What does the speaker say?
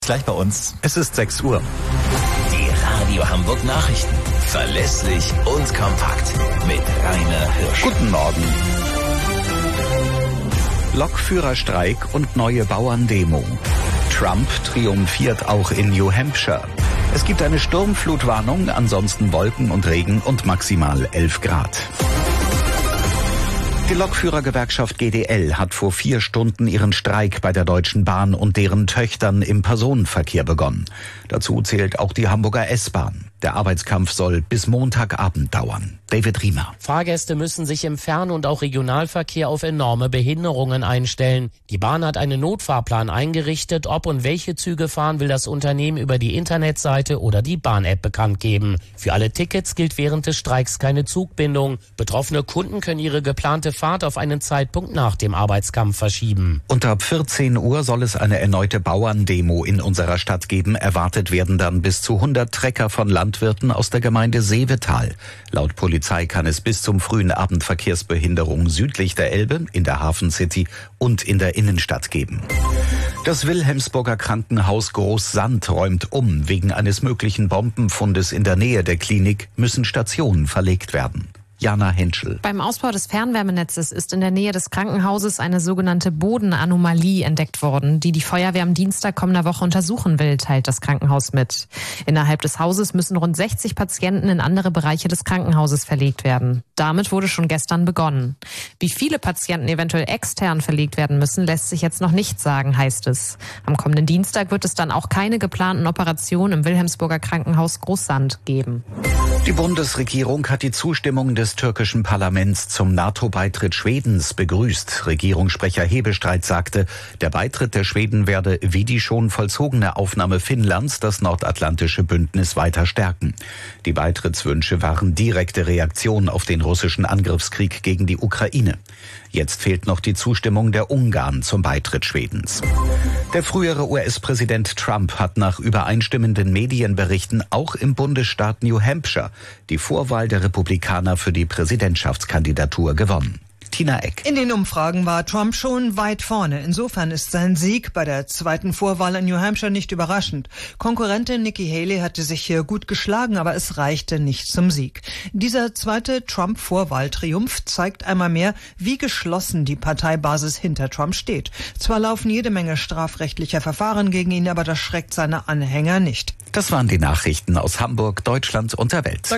Gleich bei uns. Es ist 6 Uhr. Die Radio Hamburg Nachrichten. Verlässlich und kompakt. Mit Rainer Hirsch. Guten Morgen. Lokführerstreik und neue Bauerndemo. Trump triumphiert auch in New Hampshire. Es gibt eine Sturmflutwarnung, ansonsten Wolken und Regen und maximal 11 Grad. Die Lokführergewerkschaft GDL hat vor 4 Stunden ihren Streik bei der Deutschen Bahn und deren Töchtern im Personenverkehr begonnen. Dazu zählt auch die Hamburger S-Bahn. Der Arbeitskampf soll bis Montagabend dauern. David Riemer. Fahrgäste müssen sich im Fern- und auch Regionalverkehr auf enorme Behinderungen einstellen. Die Bahn hat einen Notfahrplan eingerichtet. Ob und welche Züge fahren, will das Unternehmen über die Internetseite oder die Bahn-App bekannt geben. Für alle Tickets gilt während des Streiks keine Zugbindung. Betroffene Kunden können ihre geplante Fahrt auf einen Zeitpunkt nach dem Arbeitskampf verschieben. Und ab 14 Uhr soll es eine erneute Bauerndemo in unserer Stadt geben. Erwartet werden dann bis zu 100 Trecker von Landwirten aus der Gemeinde Seevetal. Laut Polizei kann es bis zum frühen Abend Verkehrsbehinderung südlich der Elbe, in der Hafen City und in der Innenstadt geben. Das Wilhelmsburger Krankenhaus Großsand räumt um. Wegen eines möglichen Bombenfundes in der Nähe der Klinik müssen Stationen verlegt werden. Jana Henschel. Beim Ausbau des Fernwärmenetzes ist in der Nähe des Krankenhauses eine sogenannte Bodenanomalie entdeckt worden, die die Feuerwehr am Dienstag kommender Woche untersuchen will, teilt das Krankenhaus mit. Innerhalb des Hauses müssen rund 60 Patienten in andere Bereiche des Krankenhauses verlegt werden. Damit wurde schon gestern begonnen. Wie viele Patienten eventuell extern verlegt werden müssen, lässt sich jetzt noch nicht sagen, heißt es. Am kommenden Dienstag wird es dann auch keine geplanten Operationen im Wilhelmsburger Krankenhaus Großsand geben. Die Bundesregierung hat die Zustimmung des türkischen Parlaments zum NATO-Beitritt Schwedens begrüßt. Regierungssprecher Hebestreit sagte, der Beitritt der Schweden werde wie die schon vollzogene Aufnahme Finnlands das nordatlantische Bündnis weiter stärken. Die Beitrittswünsche waren direkte Reaktion auf den russischen Angriffskrieg gegen die Ukraine. Jetzt fehlt noch die Zustimmung der Ungarn zum Beitritt Schwedens. Der frühere US-Präsident Trump hat nach übereinstimmenden Medienberichten auch im Bundesstaat New Hampshire die Vorwahl der Republikaner für die Präsidentschaftskandidatur gewonnen. Tina Eck. In den Umfragen war Trump schon weit vorne. Insofern ist sein Sieg bei der zweiten Vorwahl in New Hampshire nicht überraschend. Konkurrentin Nikki Haley hatte sich hier gut geschlagen, aber es reichte nicht zum Sieg. Dieser zweite Trump-Vorwahltriumph zeigt einmal mehr, wie geschlossen die Parteibasis hinter Trump steht. Zwar laufen jede Menge strafrechtlicher Verfahren gegen ihn, aber das schreckt seine Anhänger nicht. Das waren die Nachrichten aus Hamburg, Deutschland und der Welt.